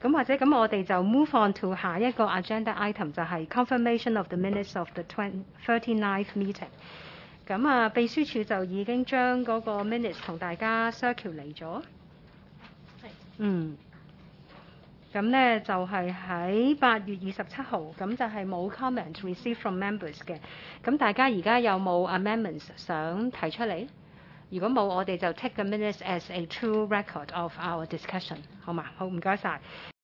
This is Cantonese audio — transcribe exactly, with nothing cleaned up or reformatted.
咁或者咁我哋就 move on to 下一個 agenda item 就係 confirmation of the minutes of the thirty-ninth meeting。咁啊，秘書處就已經將嗰個 minutes 同大家 circulate 咗。係。嗯。咁咧就係喺八月二十七號，咁就係冇 comment received from members 嘅。咁大家而家有冇 amendments 想提出嚟？如果冇，我哋就 take the minutes as a true record of our discussion， 好嘛？好，唔該晒。